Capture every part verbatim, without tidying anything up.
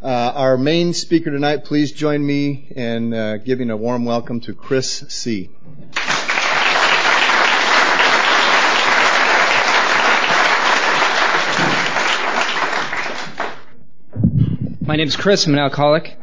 Uh, our main speaker tonight, please join me in uh, giving a warm welcome to Chris C. My name is Chris. I'm an alcoholic.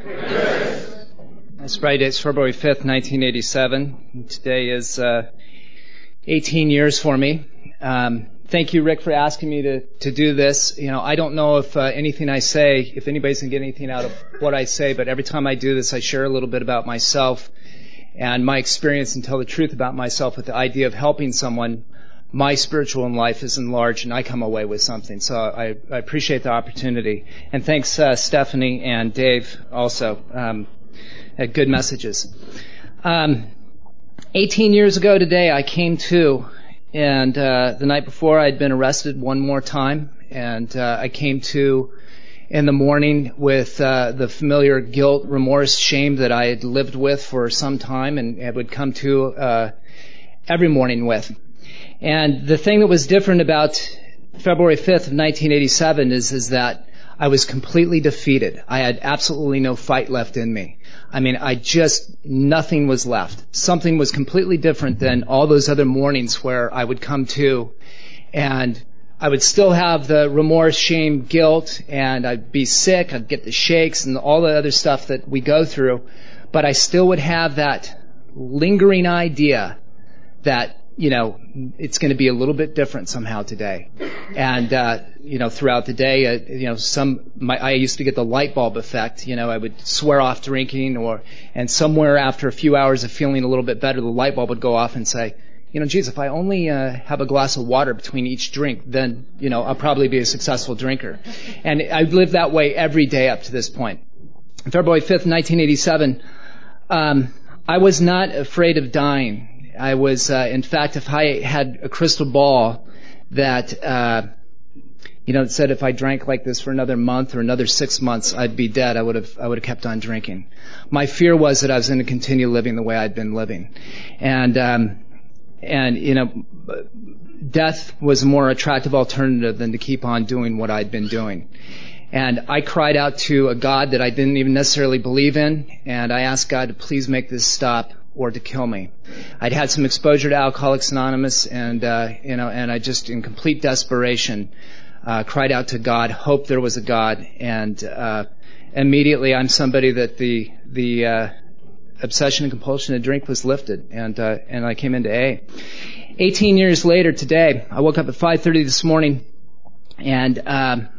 My sobriety date is February fifth, nineteen eighty-seven. Today is uh, eighteen years for me. Um, thank you, Rick, for asking me to, to do this. You know, I don't know if uh, anything I say, if anybody's going to get anything out of what I say, but every time I do this, I share a little bit about myself and my experience and tell the truth about myself with the idea of helping someone. My spiritual life is enlarged, and I come away with something. So I, I appreciate the opportunity. And thanks, uh, Stephanie and Dave, also. Um, had good messages. Um, eighteen years ago today, I came to, and uh, the night before, I'd been arrested one more time. And uh, I came to in the morning with uh, the familiar guilt, remorse, shame that I had lived with for some time, and it would come to uh, every morning with. And the thing that was different about February fifth of nineteen eighty-seven is, is that I was completely defeated. I had absolutely no fight left in me. I mean, I just, nothing was left. Something was completely different than all those other mornings where I would come to and I would still have the remorse, shame, guilt, and I'd be sick, I'd get the shakes and all the other stuff that we go through, but I still would have that lingering idea that, you know, it's going to be a little bit different somehow today. And, uh, you know, throughout the day, uh, you know, some, my, I used to get the light bulb effect. You know, I would swear off drinking or, and somewhere after a few hours of feeling a little bit better, the light bulb would go off and say, you know, geez, if I only, uh, have a glass of water between each drink, then, you know, I'll probably be a successful drinker. And I've lived that way every day up to this point. February fifth, nineteen eighty-seven, um, I was not afraid of dying. I was, uh, in fact, if I had a crystal ball that, uh, you know, it said if I drank like this for another month or another six months, I'd be dead. I would have, I would have kept on drinking. My fear was that I was going to continue living the way I'd been living, and, um, and you know, death was a more attractive alternative than to keep on doing what I'd been doing. And I cried out to a God that I didn't even necessarily believe in, and I asked God to please make this stop or to kill me. I'd had some exposure to Alcoholics Anonymous, and uh, you know, and I just, in complete desperation, uh, cried out to God, hoped there was a God, and uh, immediately I'm somebody that the the uh, obsession and compulsion to drink was lifted, and uh, and I came into A. Eighteen years later, today, I woke up at five thirty this morning, and um,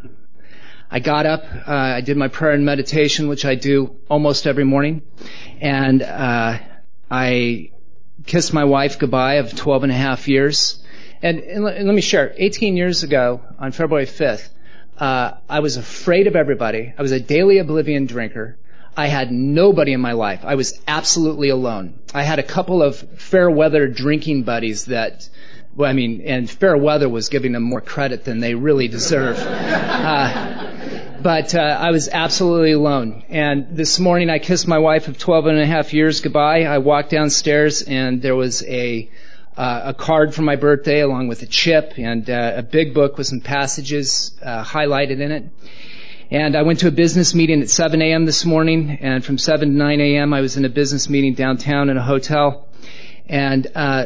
I got up. Uh, I did my prayer and meditation, which I do almost every morning, and uh, I kissed my wife goodbye of twelve and a half years. And, and, let, and let me share, eighteen years ago, on February fifth, uh, I was afraid of everybody. I was a daily oblivion drinker. I had nobody in my life. I was absolutely alone. I had a couple of fair weather drinking buddies that, well, I mean, and fair weather was giving them more credit than they really deserve. Uh, But uh, I was absolutely alone. And this morning I kissed my wife of twelve and a half years goodbye. I walked downstairs and there was a uh, a card for my birthday along with a chip and uh, a big book with some passages uh, highlighted in it. And I went to a business meeting at seven a.m. this morning, and from seven to nine a.m. I was in a business meeting downtown in a hotel. And uh,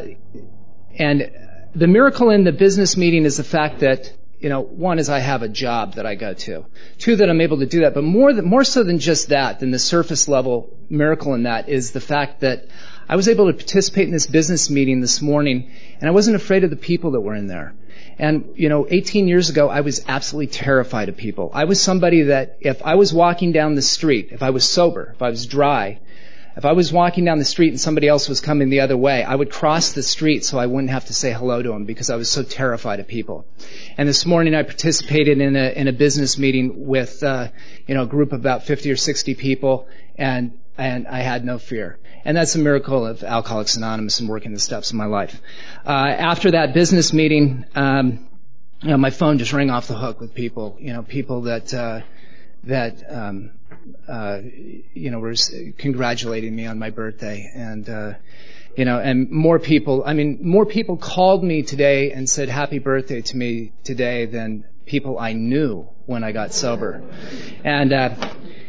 and the miracle in the business meeting is the fact that, you know, one is I have a job that I go to. Two, that I'm able to do that. But more than, more so than just that, than the surface level miracle in that, is the fact that I was able to participate in this business meeting this morning, and I wasn't afraid of the people that were in there. And, you know, eighteen years ago, I was absolutely terrified of people. I was somebody that if I was walking down the street, if I was sober, if I was dry, if I was walking down the street and somebody else was coming the other way, I would cross the street so I wouldn't have to say hello to them because I was so terrified of people. And this morning I participated in a in a business meeting with uh, you know a group of about fifty or sixty people, and and I had no fear. And that's a miracle of Alcoholics Anonymous and working the steps in my life. Uh, after that business meeting, um, you know, my phone just rang off the hook with people, you know, people that uh, that. Um, Uh, you know, were congratulating me on my birthday, and uh, you know, and more people. I mean, more people called me today and said happy birthday to me today than people I knew when I got sober. And uh,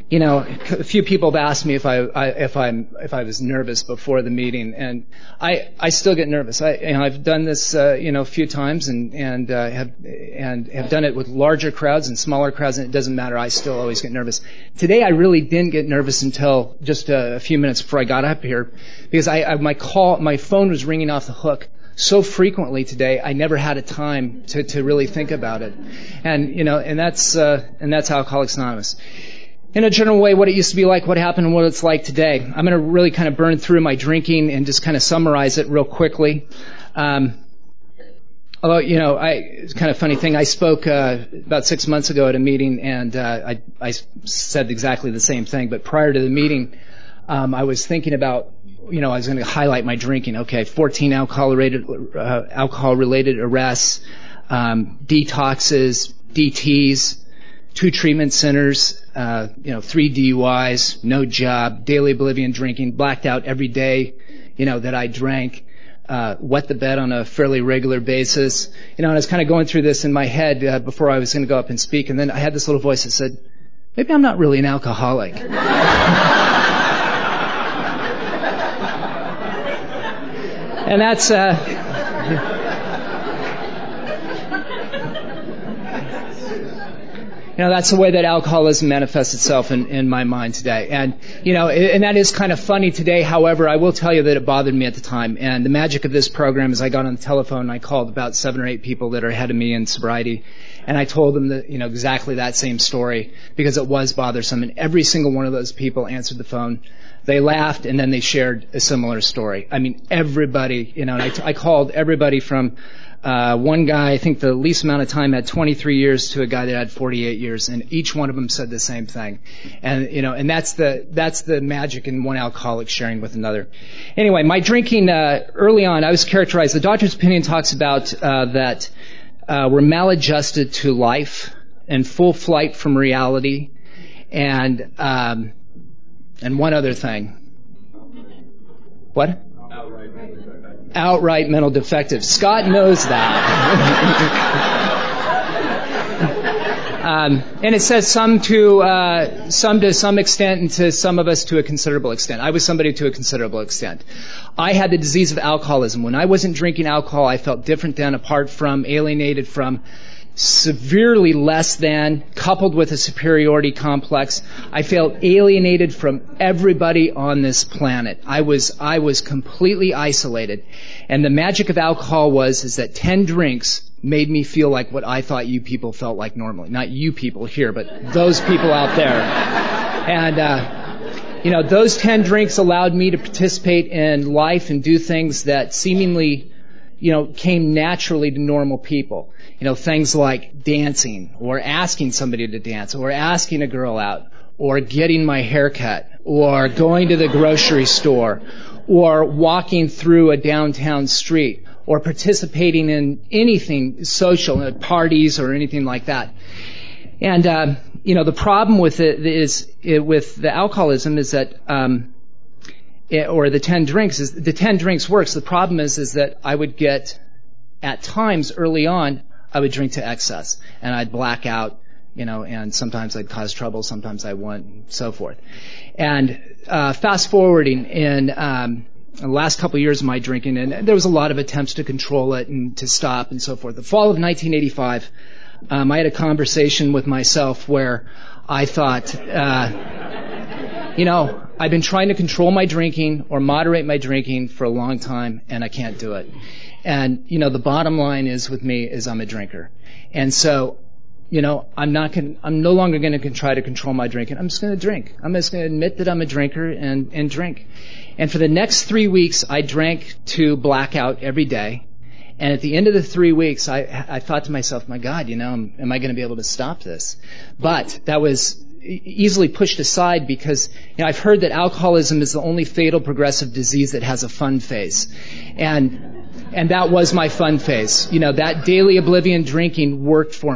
you know, a few people have asked me if I, I if I'm if I was nervous before the meeting, and I I still get nervous. I you know I've done this uh, you know a few times and and uh, have and have done it with larger crowds and smaller crowds, and it doesn't matter. I still always get nervous. Today I really didn't get nervous until just a, a few minutes before I got up here, because I, I my call my phone was ringing off the hook so frequently today. I never had a time to to really think about it, and you know and that's uh, and that's Alcoholics Anonymous. In a general way, what it used to be like, what happened, and what it's like today. I'm going to really kind of burn through my drinking and just kind of summarize it real quickly. Um, although, you know, I, it's kind of a funny thing. I spoke uh, about six months ago at a meeting, and uh, I, I said exactly the same thing. But prior to the meeting, um, I was thinking about, you know, I was going to highlight my drinking. Okay, fourteen alcohol-related uh, alcohol-related arrests, um, detoxes, D Ts, two treatment centers, uh, you know, three D U Is, no job, daily oblivion drinking, blacked out every day, you know, that I drank, uh, wet the bed on a fairly regular basis. You know, and I was kind of going through this in my head uh, before I was going to go up and speak, and then I had this little voice that said, maybe I'm not really an alcoholic. And that's, uh, You know, that's the way that alcoholism manifests itself in, in my mind today. And, you know, and that is kind of funny today. However, I will tell you that it bothered me at the time. And the magic of this program is I got on the telephone and I called about seven or eight people that are ahead of me in sobriety. And I told them that, you know, exactly that same story, because it was bothersome. And every single one of those people answered the phone. They laughed, and then they shared a similar story. I mean, everybody, you know, and I, t- I called everybody from Uh, one guy, I think the least amount of time, had twenty-three years, to a guy that had forty-eight years, and each one of them said the same thing. And, you know, and that's the, that's the magic in one alcoholic sharing with another. Anyway, my drinking, uh, early on, I was characterized, the doctor's opinion talks about, uh, that, uh, we're maladjusted to life and full flight from reality, and, um, and one other thing. What? Outright mental defective. Scott knows that. um, and it says some to uh, some to some extent, and to some of us to a considerable extent. I was somebody to a considerable extent. I had the disease of alcoholism. When I wasn't drinking alcohol, I felt different than, apart from, alienated from, severely less than, coupled with a superiority complex. I felt alienated from everybody on this planet. I was I was completely isolated. And the magic of alcohol was is that ten drinks made me feel like what I thought you people felt like normally. Not you people here, but those people out there. And uh you know, those ten drinks allowed me to participate in life and do things that seemingly, you know, came naturally to normal people. You know, things like dancing, or asking somebody to dance, or asking a girl out, or getting my hair cut, or going to the grocery store, or walking through a downtown street, or participating in anything social, uh, parties or anything like that. And, uh, you know, the problem with it is, it, with the alcoholism is that, um, it, or the ten drinks is, the ten drinks works. The problem is, is that I would get, at times early on, I would drink to excess, and I'd black out, you know, and sometimes I'd cause trouble, sometimes I wouldn't, and so forth. And uh, fast forwarding in um, the last couple of years of my drinking, and there was a lot of attempts to control it and to stop and so forth. The fall of nineteen eighty-five, um, I had a conversation with myself where I thought, uh, you know, I've been trying to control my drinking or moderate my drinking for a long time, and I can't do it. And, you know, the bottom line is with me is I'm a drinker. And so, you know, I'm not going I'm no longer going to try to control my drinking. I'm just going to drink. I'm just going to admit that I'm a drinker and, and drink. And for the next three weeks, I drank to blackout every day. And at the end of the three weeks, I, I thought to myself, my God, you know, am I going to be able to stop this? But that was easily pushed aside, because, you know, I've heard that alcoholism is the only fatal progressive disease that has a fun phase. And And that was my fun phase. You know, that daily oblivion drinking worked for me.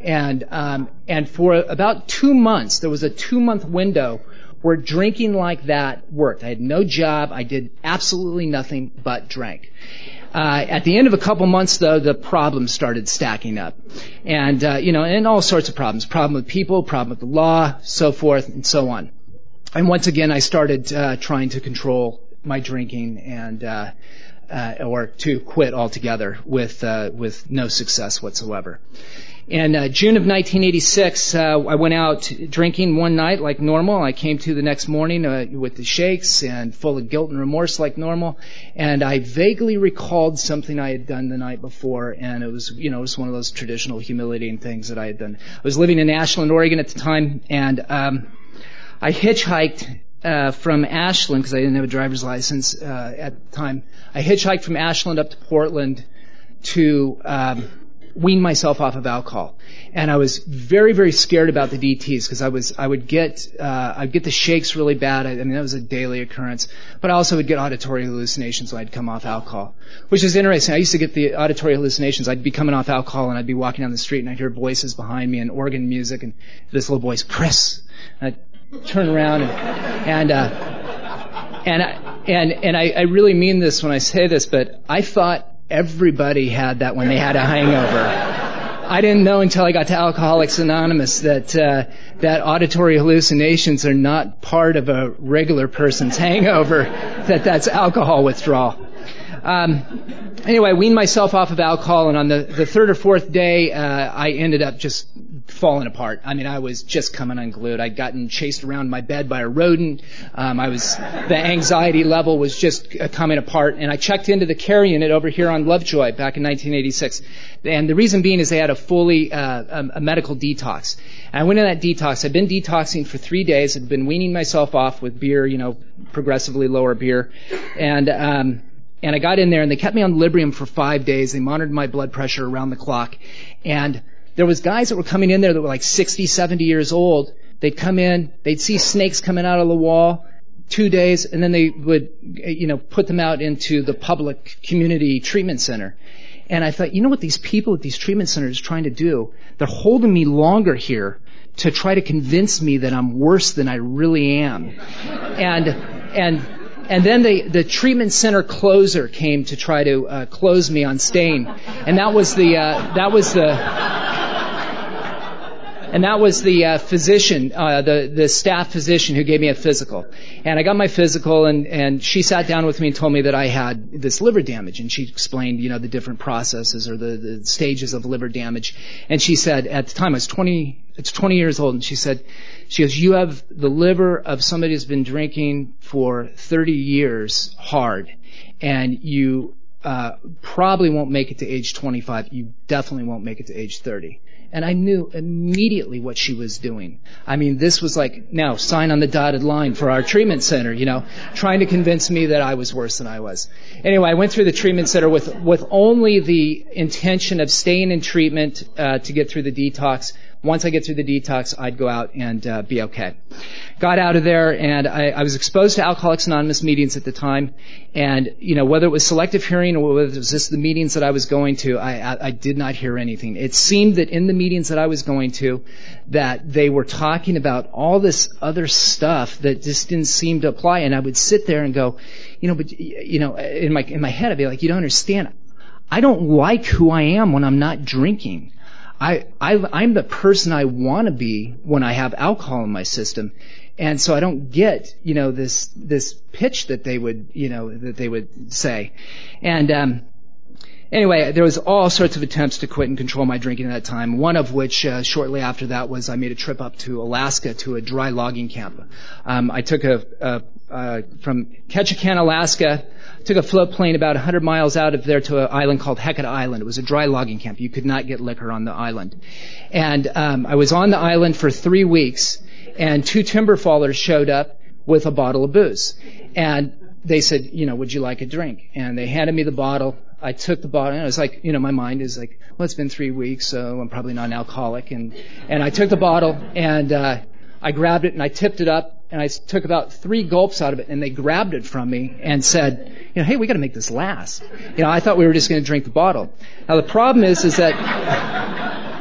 And um, and for about two months, there was a two-month window where drinking like that worked. I had no job. I did absolutely nothing but drank. Uh, at the end of a couple months, though, the problems started stacking up. And, uh, you know, and all sorts of problems. Problem with people, problem with the law, so forth, and so on. And once again, I started uh, trying to control my drinking and uh, uh, or to quit altogether with uh, with no success whatsoever. In uh, June of nineteen eighty-six, uh, I went out drinking one night like normal. I came to the next morning uh, with the shakes and full of guilt and remorse like normal. And I vaguely recalled something I had done the night before, and it was, you know, it was one of those traditional humiliating things that I had done. I was living in Ashland, Oregon at the time, and um, I hitchhiked uh, from Ashland because I didn't have a driver's license uh, at the time. I hitchhiked from Ashland up to Portland to Um, wean myself off of alcohol. And I was very, very scared about the D Ts because I was, I would get, uh, I'd get the shakes really bad. I, I mean, that was a daily occurrence. But I also would get auditory hallucinations when I'd come off alcohol, which is interesting. I used to get the auditory hallucinations. I'd be coming off alcohol and I'd be walking down the street and I'd hear voices behind me and organ music and this little voice, Chris. And I'd turn around and, and, uh, and, I, and, and I, I really mean this when I say this, but I thought everybody had that when they had a hangover. I didn't know until I got to Alcoholics Anonymous that uh, that auditory hallucinations are not part of a regular person's hangover, that that's alcohol withdrawal. Um, anyway, I weaned myself off of alcohol, and on the, the third or fourth day, uh, I ended up just falling apart. I mean, I was just coming unglued. I'd gotten chased around my bed by a rodent. Um, I was, the anxiety level was just uh, coming apart. And I checked into the care unit over here on Lovejoy back in nineteen eighty-six. And the reason being is they had a fully, uh, a, a medical detox. And I went in that detox. I'd been detoxing for three days. I'd been weaning myself off with beer, you know, progressively lower beer. And, um, and I got in there and they kept me on Librium for five days. They monitored my blood pressure around the clock. And there was guys that were coming in there that were like sixty, seventy years old. They'd come in, they'd see snakes coming out of the wall, two days, and then they would, you know, put them out into the public community treatment center. And I thought, you know what these people at these treatment centers are trying to do? They're holding me longer here to try to convince me that I'm worse than I really am. And, and, and then the, the treatment center closer came to try to uh, close me on staying. And that was the, uh, that was the, And that was the uh, physician, uh, the the staff physician who gave me a physical. And I got my physical, and and she sat down with me and told me that I had this liver damage. And she explained, you know, the different processes or the, the stages of liver damage. And she said, at the time I was twenty, it's twenty years old, and she said, she goes, you have the liver of somebody who's been drinking for thirty years hard, and you uh probably won't make it to age twenty-five. You definitely won't make it to age thirty. And I knew immediately what she was doing. I mean, this was like, now, sign on the dotted line for our treatment center, you know, trying to convince me that I was worse than I was. Anyway, I went through the treatment center with with only the intention of staying in treatment uh, to get through the detox. Once I get through the detox, I'd go out and uh, be okay. Got out of there, and I, I was exposed to Alcoholics Anonymous meetings at the time. And, you know, whether it was selective hearing or whether it was just the meetings that I was going to, I, I, I did not hear anything. It seemed that in the meetings that I was going to, that they were talking about all this other stuff that just didn't seem to apply. And I would sit there and go, you know, but, you know, in my, in my head, I'd be like, you don't understand. I don't like who I am when I'm not drinking. I, I, I'm the person I want to be when I have alcohol in my system. And so I don't get, you know, this, this pitch that they would, you know, that they would say. And, um, anyway, there was all sorts of attempts to quit and control my drinking at that time. One of which, uh, shortly after that was I made a trip up to Alaska to a dry logging camp. Um, I took a, a, uh, from Ketchikan, Alaska, took a float plane about one hundred miles out of there to an island called Hecate Island. It was a dry logging camp. You could not get liquor on the island. And um, I was on the island for three weeks, and two timber fallers showed up with a bottle of booze. And they said, you know, would you like a drink? And they handed me the bottle. I took the bottle, and I was like, you know, my mind is like, well, it's been three weeks, so I'm probably not an alcoholic. And, and I took the bottle, and uh, I grabbed it, and I tipped it up. And I took about three gulps out of it, and they grabbed it from me and said, you know, hey, we got to make this last. You know, I thought we were just going to drink the bottle. Now the problem is, is that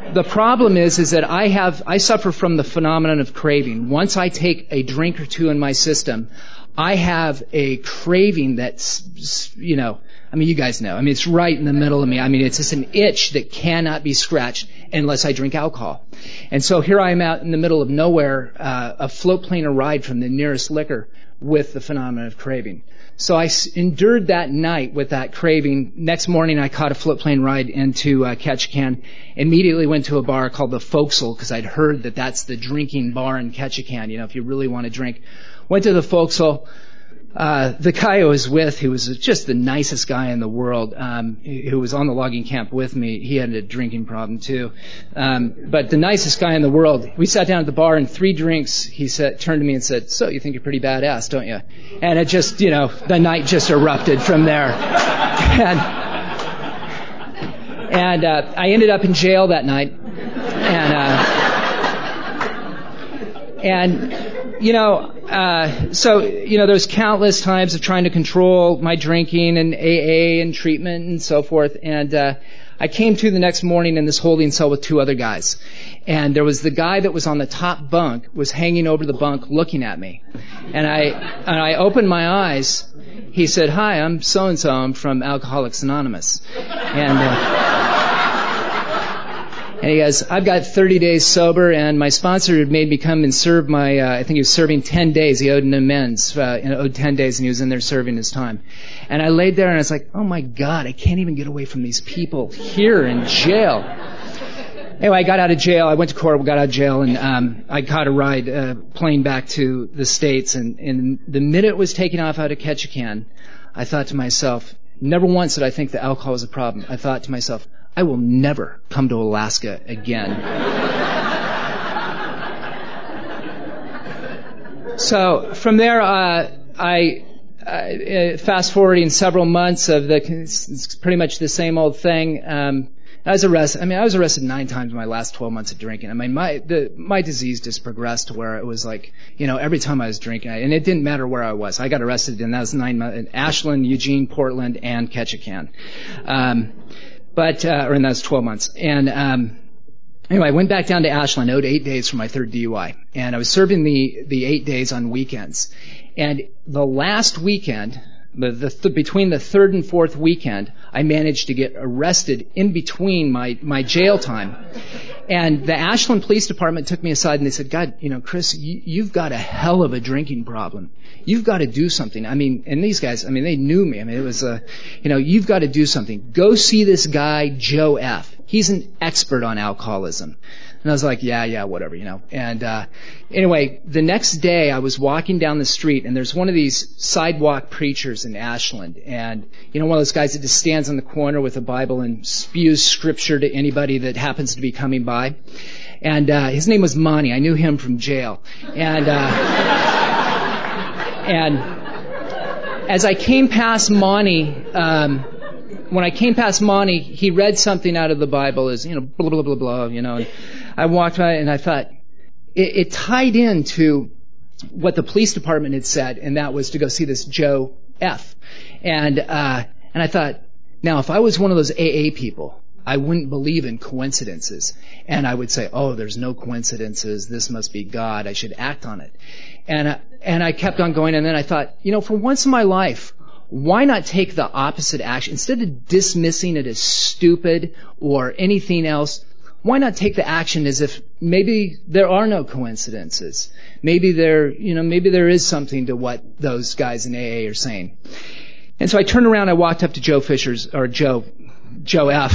the problem is, is that I have, I suffer from the phenomenon of craving. Once I take a drink or two in my system, I have a craving that's, you know, I mean, you guys know. I mean, it's right in the middle of me. I mean, it's just an itch that cannot be scratched unless I drink alcohol. And so here I am out in the middle of nowhere, uh, a float plane a ride from the nearest liquor with the phenomenon of craving. So I s- endured that night with that craving. Next morning, I caught a float plane ride into uh, Ketchikan. Immediately went to a bar called the Forecastle because I'd heard that that's the drinking bar in Ketchikan, you know, if you really want to drink. Went to the Forecastle. Uh, the guy I was with, who was just the nicest guy in the world, um, who was on the logging camp with me, he had a drinking problem too. Um, but the nicest guy in the world, we sat down at the bar and three drinks, he said, turned to me and said, "So, you think you're pretty badass, don't you?" And it just, you know, the night just erupted from there. and, and, uh, I ended up in jail that night. And, uh, and, you know, Uh, so, you know, there's countless times of trying to control my drinking and A A and treatment and so forth. And, uh, I came to the next morning in this holding cell with two other guys. And there was the guy that was on the top bunk was hanging over the bunk looking at me. And I, and I opened my eyes. He said, "Hi, I'm so-and-so. I'm from Alcoholics Anonymous." And, uh, And he goes, "I've got thirty days sober, and my sponsor had made me come and serve my, uh, I think he was serving ten days. He owed an amends, uh, and owed ten days, and he was in there serving his time." And I laid there, and I was like, oh my God, I can't even get away from these people here in jail. Anyway, I got out of jail. I went to court, got out of jail, and um, I caught a ride, uh, plane back to the States. And, and the minute it was taking off out of Ketchikan, I thought to myself, never once did I think that alcohol was a problem. I thought to myself, I will never come to Alaska again. So from there, uh, I, uh, fast forwarding several months of the, it's pretty much the same old thing. Um, I was arrested. I mean, I was arrested nine times in my last twelve months of drinking. I mean, my the my disease just progressed to where it was like, you know, every time I was drinking, and it didn't matter where I was. I got arrested, and that was nine months in Ashland, Eugene, Portland, and Ketchikan. Um, But, uh, or in those twelve months. And, um, anyway, I went back down to Ashland, owed eight days for my third D U I. And I was serving the, the eight days on weekends. And the last weekend, the, the th- between the third and fourth weekend, I managed to get arrested in between my, my jail time. And the Ashland Police Department took me aside and they said, "God, you know, Chris, you, you've got a hell of a drinking problem. You've got to do something." I mean, and these guys, I mean, they knew me. I mean, it was a, you know, you've got to do something. Go see this guy, Joe F. He's an expert on alcoholism. And I was like, yeah, yeah, whatever, you know. And uh anyway, the next day I was walking down the street, and there's one of these sidewalk preachers in Ashland. And, you know, one of those guys that just stands on the corner with a Bible and spews scripture to anybody that happens to be coming by. And uh his name was Monty. I knew him from jail. And uh and as I came past Monty, um when I came past Monty, he read something out of the Bible as, you know, blah, blah, blah, blah, you know. And I walked by and I thought, it, it tied into what the police department had said, and that was to go see this Joe F. And, uh, and I thought, now if I was one of those A A people, I wouldn't believe in coincidences. And I would say, oh, there's no coincidences. This must be God. I should act on it. And, uh, and I kept on going, and then I thought, you know, for once in my life, why not take the opposite action? Instead of dismissing it as stupid or anything else, why not take the action as if maybe there are no coincidences? Maybe there, you know, maybe there is something to what those guys in A A are saying. And so I turned around, I walked up to Joe Fisher's, or Joe, Joe F.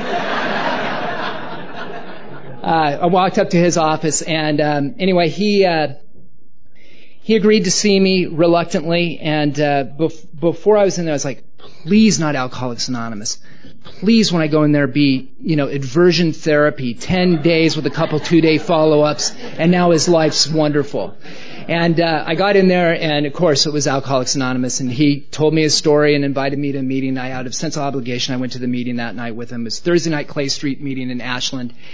uh, I walked up to his office, and um, anyway, he, uh, He agreed to see me reluctantly, and uh, bef- before I was in there, I was like, please not Alcoholics Anonymous. Please, when I go in there, be, you know, aversion therapy, ten days with a couple two-day follow-ups, and now his life's wonderful. And uh, I got in there, and of course, it was Alcoholics Anonymous, and he told me his story and invited me to a meeting. I, out of sense of obligation, I went to the meeting that night with him. It was Thursday night Clay Street meeting in Ashland.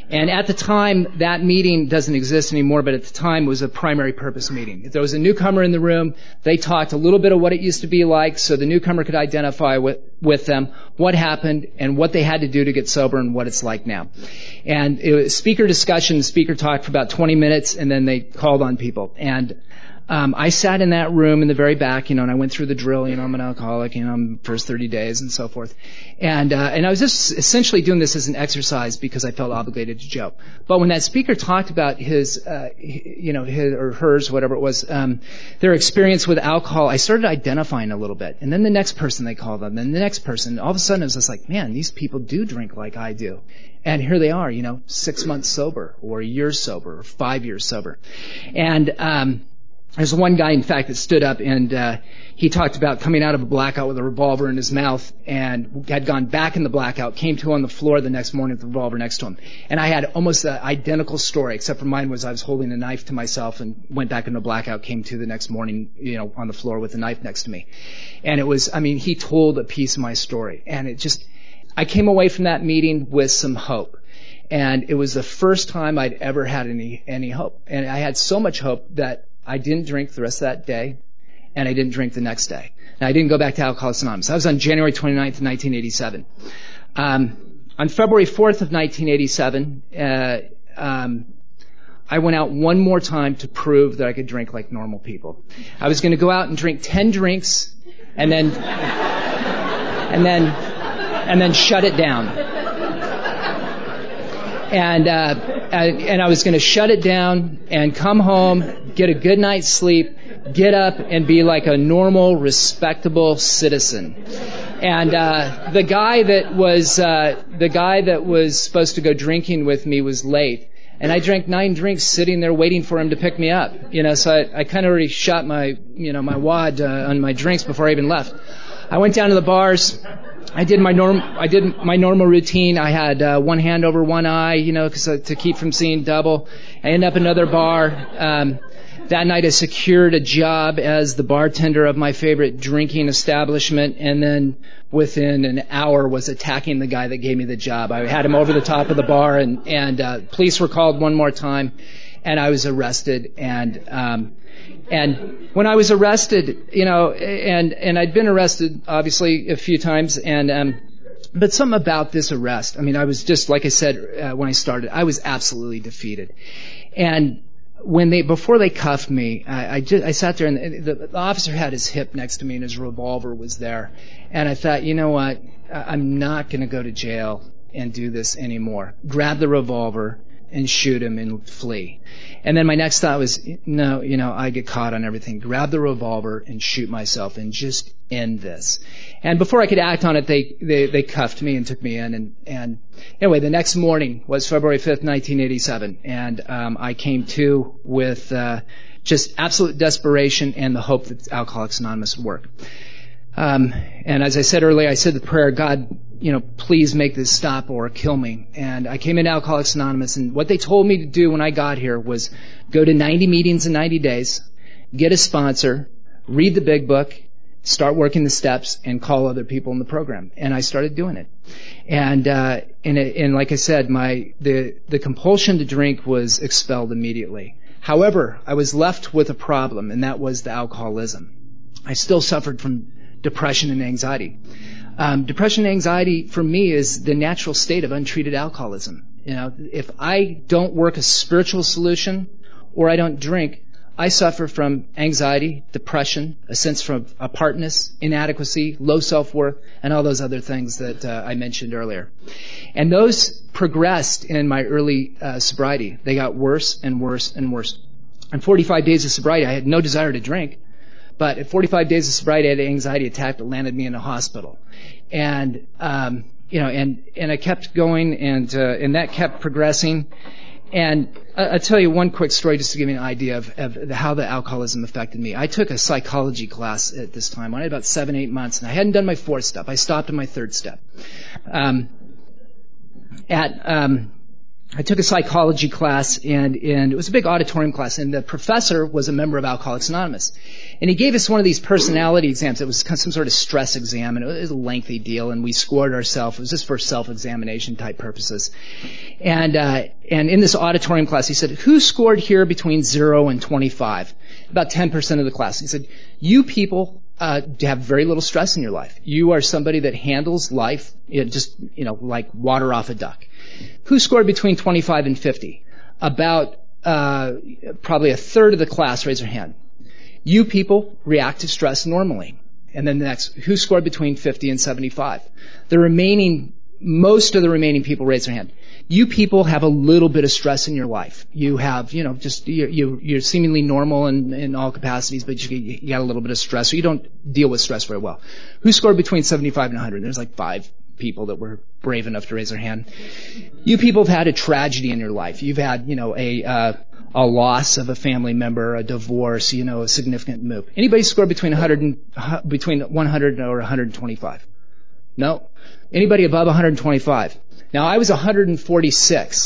And at the time, that meeting doesn't exist anymore, but at the time it was a primary purpose meeting. If there was a newcomer in the room, they talked a little bit of what it used to be like so the newcomer could identify with, with them, what happened, and what they had to do to get sober and what it's like now. And it was speaker discussion. The speaker talked for about twenty minutes, and then they called on people. And Um, I sat in that room in the very back, you know, and I went through the drill, you know, I'm an alcoholic, you know, I'm first thirty days and so forth. And, uh, and I was just essentially doing this as an exercise because I felt obligated to Joe. But when that speaker talked about his, uh, you know, his or hers, whatever it was, um, their experience with alcohol, I started identifying a little bit. And then the next person they called on, then the next person, all of a sudden I was just like, man, these people do drink like I do. And here they are, you know, six months sober or a year sober or five years sober. And, um, there's one guy, in fact, that stood up and uh he talked about coming out of a blackout with a revolver in his mouth and had gone back in the blackout, came to on the floor the next morning with the revolver next to him. And I had almost an identical story, except for mine was I was holding a knife to myself and went back into a blackout, came to the next morning, you know, on the floor with a knife next to me. And it was, I mean, he told a piece of my story. And it just, I came away from that meeting with some hope. And it was the first time I'd ever had any, any hope. And I had so much hope that I didn't drink the rest of that day, and I didn't drink the next day. And I didn't go back to Alcoholics Anonymous. That was on January twenty-ninth, nineteen eighty-seven. Um, on February fourth of nineteen eighty-seven, uh, um, I went out one more time to prove that I could drink like normal people. I was going to go out and drink ten drinks, and then, and then, and then shut it down. And, uh, and I was going to shut it down and come home, get a good night's sleep, get up and be like a normal, respectable citizen. And, uh, the guy that was, uh, the guy that was supposed to go drinking with me was late. And I drank nine drinks sitting there waiting for him to pick me up. You know, so I, I kind of already shot my, you know, my wad, uh, on my drinks before I even left. I went down to the bars. I did my norm. I did my normal routine. I had uh, one hand over one eye, you know, cause, uh, to keep from seeing double. I ended up in another bar. Um, that night, I secured a job as the bartender of my favorite drinking establishment, and then within an hour was attacking the guy that gave me the job. I had him over the top of the bar, and and uh, police were called one more time, and I was arrested. And um, And when I was arrested, you know, and, and I'd been arrested, obviously, a few times, and, um, but something about this arrest, I mean, I was just, like I said, uh, when I started, I was absolutely defeated. And when they, before they cuffed me, I, I just, I sat there and the, the officer had his hip next to me and his revolver was there. And I thought, you know what, I'm not gonna go to jail and do this anymore. Grab the revolver and shoot him and flee. And then my next thought was, no, you know, I get caught on everything. Grab the revolver and shoot myself and just end this. And before I could act on it, they, they, they cuffed me and took me in. And, and anyway, the next morning was February fifth, nineteen eighty-seven. And, um, I came to with, uh, just absolute desperation and the hope that Alcoholics Anonymous would work. Um, and as I said earlier, I said the prayer, God, you know, please make this stop or kill me. And I came into Alcoholics Anonymous, and what they told me to do when I got here was go to ninety meetings in ninety days, get a sponsor, read the big book, start working the steps, and call other people in the program. And I started doing it. And, uh, and, it, and like I said, my, the, the compulsion to drink was expelled immediately. However, I was left with a problem, and that was the alcoholism. I still suffered from depression and anxiety. Um, depression and anxiety for me is the natural state of untreated alcoholism. You know, if I don't work a spiritual solution or I don't drink, I suffer from anxiety, depression, a sense of apartness, inadequacy, low self-worth, and all those other things that uh, I mentioned earlier. And those progressed in my early uh, sobriety. They got worse and worse and worse. In forty-five days of sobriety, I had no desire to drink. But at forty-five days of sobriety, I had an anxiety attack that landed me in a hospital. And, um, you know, and, and I kept going, and, uh, and that kept progressing. And I, I'll tell you one quick story just to give you an idea of, of how the alcoholism affected me. I took a psychology class at this time. I had about seven, eight months, and I hadn't done my fourth step. I stopped at my third step. Um, at, um, I took a psychology class, and, and it was a big auditorium class, and the professor was a member of Alcoholics Anonymous. And he gave us one of these personality exams. It was some sort of stress exam, and it was a lengthy deal, and we scored ourselves. It was just for self-examination type purposes. And, uh, and in this auditorium class, he said, who scored here between zero and twenty-five? About ten percent of the class. He said, you people uh, have very little stress in your life. You are somebody that handles life, you know, just, you know, like water off a duck. Who scored between twenty-five and fifty? About uh, probably a third of the class raised their hand. You people react to stress normally. And then the next, who scored between fifty and seventy-five? The remaining, most of the remaining people raised their hand. You people have a little bit of stress in your life. You have, you know, just, you're, you, you're seemingly normal in, in all capacities, but you, you got a little bit of stress, so you don't deal with stress very well. Who scored between seventy-five and one hundred? There's like five people that were brave enough to raise their hand. You people have had a tragedy in your life. You've had, you know, a, uh, a loss of a family member, a divorce, you know, a significant move. Anybody score between one hundred and, uh, between one hundred or one hundred twenty-five? No. Anybody above one hundred twenty-five? Now, I was one hundred forty-six,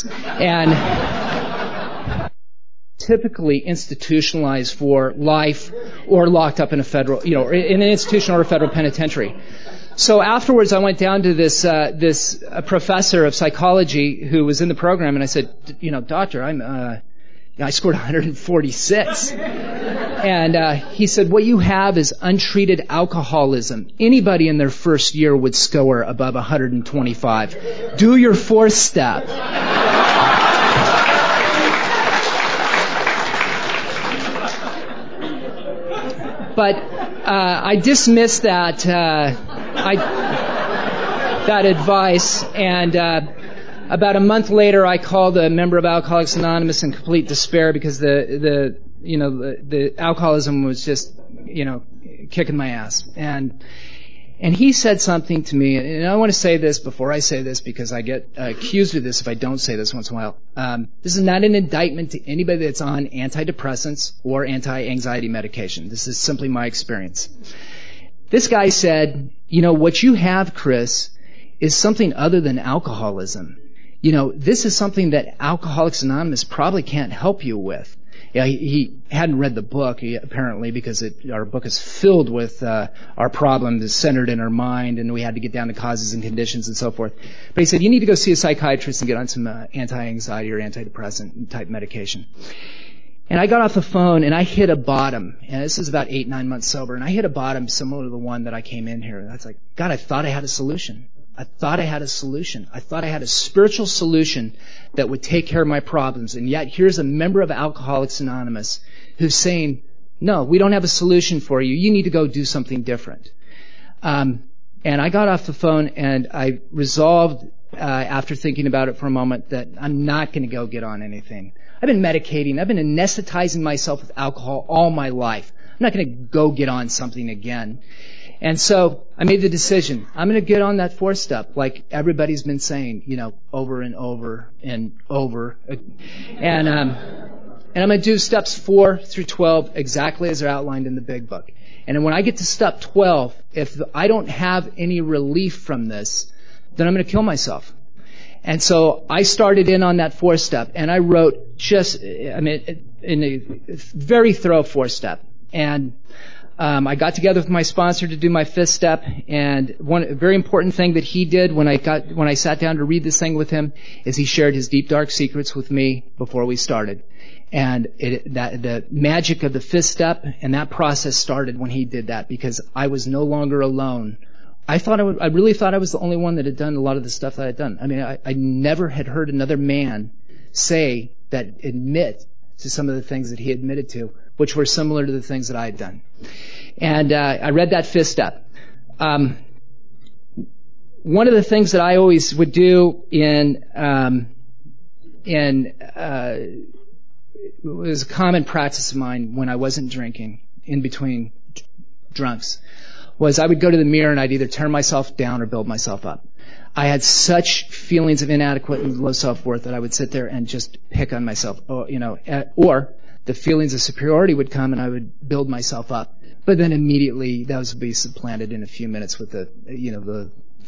and typically institutionalized for life or locked up in a federal, you know, in an institution or a federal penitentiary. So afterwards, I went down to this uh, this uh, professor of psychology who was in the program, and I said, you know, doctor, I'm uh, I scored one hundred forty-six. And uh, he said, what you have is untreated alcoholism. Anybody in their first year would score above one hundred twenty-five. Do your fourth step. But uh, I dismissed that uh, I, that advice, and uh, about a month later, I called a member of Alcoholics Anonymous in complete despair because the the you know the, the alcoholism was just you know kicking my ass, and and he said something to me, and I want to say this before I say this because I get uh, accused of this if I don't say this once in a while. Um, this is not an indictment to anybody that's on antidepressants or anti-anxiety medication. This is simply my experience. This guy said, you know, what you have, Chris, is something other than alcoholism. You know, this is something that Alcoholics Anonymous probably can't help you with. Yeah, he, he hadn't read the book, he, apparently, because it, our book is filled with uh, our problems centered in our mind, and we had to get down to causes and conditions and so forth. But he said, you need to go see a psychiatrist and get on some uh, anti-anxiety or antidepressant type medication. And I got off the phone, and I hit a bottom. And this is about eight, nine months sober. And I hit a bottom similar to the one that I came in here. And I was like, God, I thought I had a solution. I thought I had a solution. I thought I had a spiritual solution that would take care of my problems. And yet here's a member of Alcoholics Anonymous who's saying, no, we don't have a solution for you. You need to go do something different. Um, and I got off the phone, and I resolved, uh, after thinking about it for a moment, that I'm not going to go get on anything. I've been medicating. I've been anesthetizing myself with alcohol all my life. I'm not going to go get on something again. And so I made the decision. I'm going to get on that fourth step, like everybody's been saying, you know, over and over and over. And um, and I'm going to do steps four through twelve exactly as they're outlined in the big book. And when I get to step twelve, if I don't have any relief from this, then I'm going to kill myself. And so I started in on that fourth step, and I wrote just, I mean, in a very thorough fourth step. And um, I got together with my sponsor to do my fifth step, and one a very important thing that he did when I got when I sat down to read this thing with him is he shared his deep dark secrets with me before we started. And it, that the magic of the fifth step and that process started when he did that, because I was no longer alone. I thought I, would, I really thought I was the only one that had done a lot of the stuff that I had done. I mean, I, I never had heard another man say that, admit to some of the things that he admitted to, which were similar to the things that I had done. And uh, I read that fifth step. Um, one of the things that I always would do in um, in uh, it was a common practice of mine when I wasn't drinking, in between drunks, was I would go to the mirror and I'd either tear myself down or build myself up. I had such feelings of inadequate and low self-worth that I would sit there and just pick on myself, or, you know, or the feelings of superiority would come and I would build myself up. But then immediately those would be supplanted in a few minutes with the, you know, the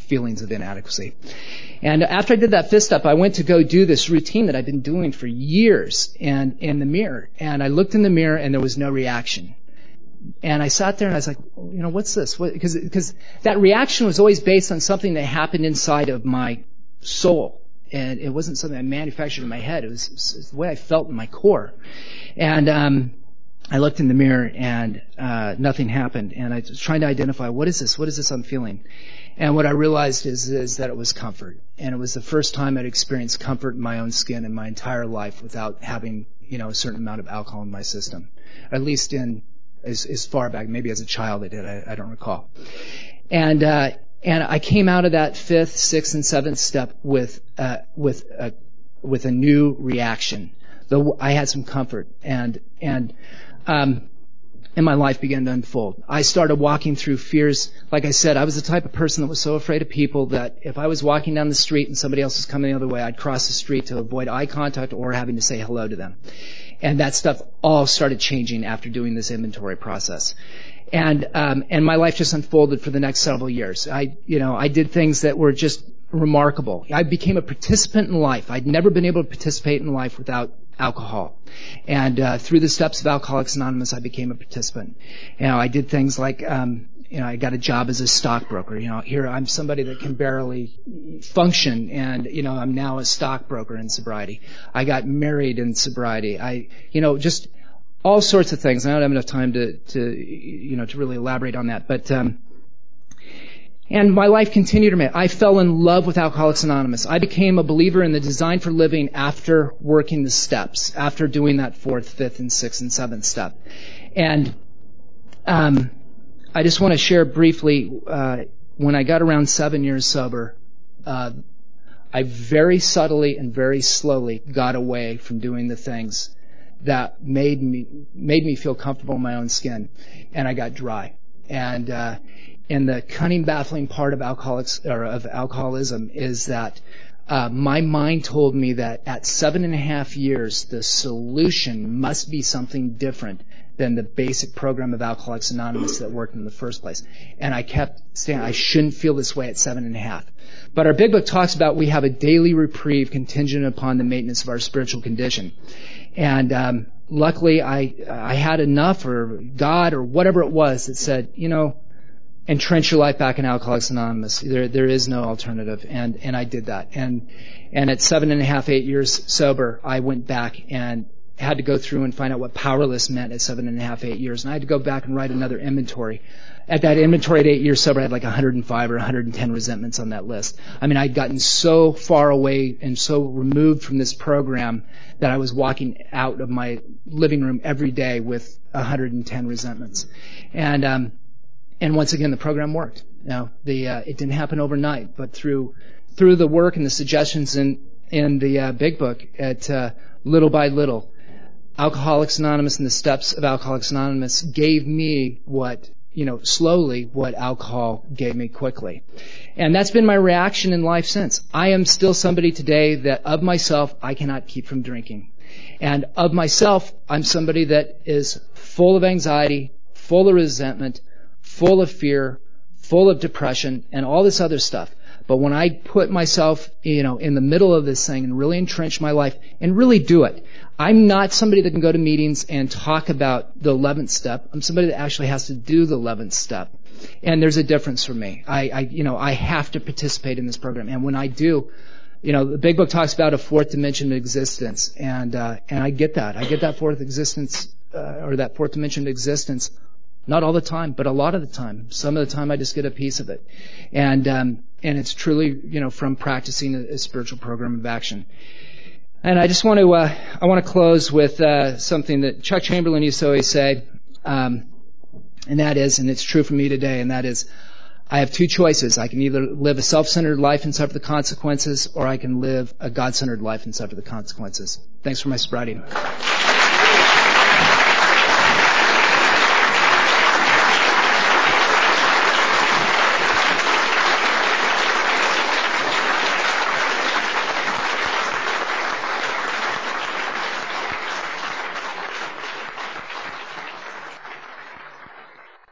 feelings of inadequacy. And after I did that fifth step, I went to go do this routine that I'd been doing for years and in the mirror. And I looked in the mirror and there was no reaction. And I sat there and I was like, you know, what's this? Because because that reaction was always based on something that happened inside of my soul. And it wasn't something I manufactured in my head. It was, it was the way I felt in my core. And um I looked in the mirror and uh nothing happened. And I was trying to identify, what is this? What is this I'm feeling? And what I realized is, is that it was comfort. And it was the first time I'd experienced comfort in my own skin in my entire life without having, you know, a certain amount of alcohol in my system. At least in as, as far back, maybe as a child I did, I, I don't recall. And uh and I came out of that fifth, sixth, and seventh step with uh with a with a new reaction. Though I had some comfort, and and um and my life began to unfold. I started walking through fears. Like I said, I was the type of person that was so afraid of people that if I was walking down the street and somebody else was coming the other way, I'd cross the street to avoid eye contact or having to say hello to them. And that stuff all started changing after doing this inventory process. And um and my life just unfolded for the next several years. I you know, I did things that were just remarkable. I became a participant in life. I'd never been able to participate in life without alcohol. And uh through the steps of Alcoholics Anonymous, I became a participant. You know, I did things like um you know, I got a job as a stockbroker. You know, here I'm somebody that can barely function, and you know, I'm now a stockbroker in sobriety. I got married in sobriety. I, you know, just all sorts of things. I don't have enough time to, to, you know, to really elaborate on that. But um, and my life continued to. I fell in love with Alcoholics Anonymous. I became a believer in the design for living after working the steps, after doing that fourth, fifth, and sixth, and seventh step, and um. I just want to share briefly, uh, when I got around seven years sober, uh, I very subtly and very slowly got away from doing the things that made me, made me feel comfortable in my own skin. And I got dry. And, uh, and the cunning, baffling part of alcoholics, or of alcoholism is that, uh, my mind told me that at seven and a half years, the solution must be something different than the basic program of Alcoholics Anonymous that worked in the first place. And I kept saying I shouldn't feel this way at seven and a half. But our big book talks about we have a daily reprieve contingent upon the maintenance of our spiritual condition. And um, luckily I I had enough, or God or whatever it was, that said, you know, entrench your life back in Alcoholics Anonymous. There there is no alternative. And and I did that. And and at seven and a half, eight years sober, I went back and had to go through and find out what powerless meant at seven and a half, eight years. And I had to go back and write another inventory. At that inventory at eight years sober, I had like one hundred five or one hundred ten resentments on that list. I mean, I'd gotten so far away and so removed from this program that I was walking out of my living room every day with one hundred ten resentments. And, um, and once again, the program worked. Now, the, uh, it didn't happen overnight, but through, through the work and the suggestions in, in the, uh, big book, at, uh, little by little, Alcoholics Anonymous and the steps of Alcoholics Anonymous gave me what, you know, slowly what alcohol gave me quickly. And that's been my reaction in life since. I am still somebody today that of myself, I cannot keep from drinking. And of myself, I'm somebody that is full of anxiety, full of resentment, full of fear, full of depression, and all this other stuff. But when I put myself, you know, in the middle of this thing and really entrench my life and really do it, I'm not somebody that can go to meetings and talk about the eleventh step. I'm somebody that actually has to do the eleventh step. And there's a difference for me. I, I, you know, I have to participate in this program. And when I do, you know, the big book talks about a fourth dimension of existence. And, uh, and I get that. I get that fourth existence, uh, or that fourth dimension of existence. Not all the time, but a lot of the time. Some of the time I just get a piece of it. And, um, and it's truly, you know, from practicing a, a spiritual program of action. And I just want to, uh, I want to close with, uh, something that Chuck Chamberlain used to always say, um, and that is, and it's true for me today, and that is, I have two choices. I can either live a self-centered life and suffer the consequences, or I can live a God-centered life and suffer the consequences. Thanks for my sobriety.